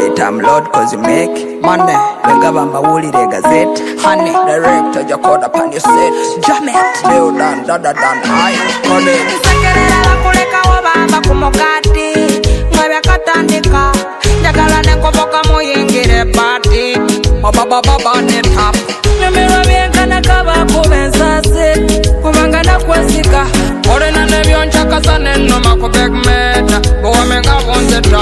I'm Lord cause you make money. Wegaba mawulire gazette. Honey, director jakoda pan your set. Jam it. Leo dan, dada dan, high. Money. Nsekerera bakuleka wabamba kumukati. Mwebya katandika. Njagala nenkoboka muyingire party. Baba ne tap. Nyumira byenkana kaba kubensase. Kubanga nakwesika. Orena nebyonchakasa nenoma kubegmeta. Bowamenga bonzeta.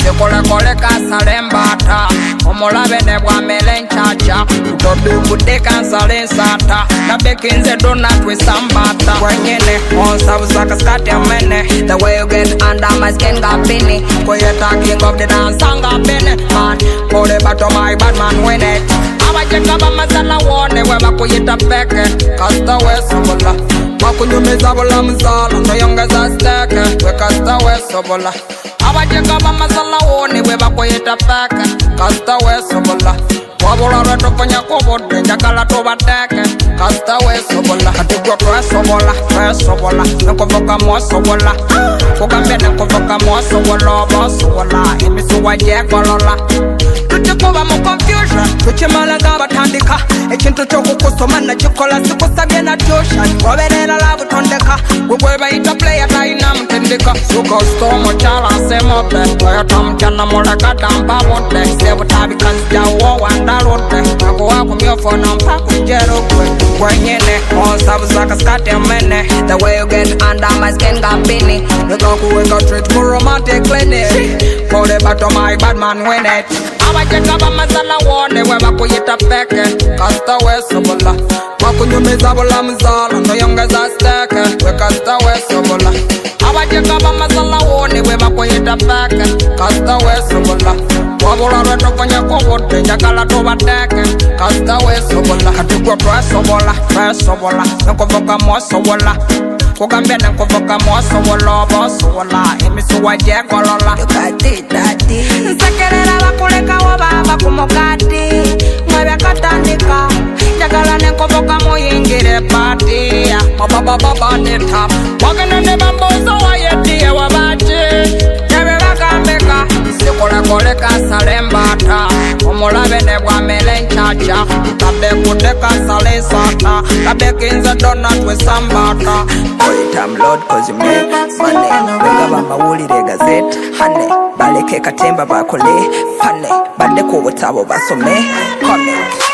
Kole kasale mbata. Omulabe ne bwamele nchacha. Utodubude kansale nsata. Nabekinze dona twisambata. Kwenyene onsabusaka skati amene. The way you get under my skin got pini. Koyeta king of the dance anga pene. Man, kole bato my bad man win it. Abajeka bamasala wone weba kuyita peke. Kasta wesobola. Wakunyumiza bola mzala. Noyongeza steke. Wekasta wesobola. Abajeka bamasala wone weba kuyita peke. Kasta wesobola. Wabula reto konya kubode. Njakala tubateke. Kasta wesobola. Katigwa twesobola. Nkovoka mwasobola. Kugambia nkovoka mwasobola. Bosobola. Emisuwa jekolola. Tuchikuba mu confusion. Tuchimalaga batandika. Ekintu chokukusoma nakikola sikusabye na tuition. Goberera labutondeka. Gwe bayita player tayina mutendeka. Suka storm chala semope. Oyota mchana muleka tampa bote. Sebutabi kanzija uwo wandalote. Ako wako myofona mpaku njero kwe. Kwenyene onsabusaka skati amene. The way you get under my skin got pini. Nika kuweka treat mu romantic clinic. Kole bato my bad man win it. Abajeka bamasala wone weba kuyita peke. Kasta wesobola. Wakunyumiza bola mzala. Noyongeza steke. Wekasta wesobola. Abajeka bamasala wone weba kuyita peke. Kasta wesobola. Wabula reto konya kubode. Njakala tubateke. Kasta wesobola. Katigwa twesobola. Nkovoka mwasobola. Kugambia nkovoka mwasobola. Bosobola. Emisuwa jekolola. Nsekerera bakuleka wabamba kumukati. Mwebya katandika. Njagala nenkovoka muyingire party. Baba ne tap. Wagene ne bambozo wayetiye wabachi. Nebe bagambeka. Kole kasale mbata. Omulabe ne bwamele nchacha. Tabekude kasale nsata. Tabekinze dona twisambata. I'm Lord cause you make money. Wegaba mawulire gazette. Honey, baleke katemba bakole. Funny, badeko wotabo basome. Comic.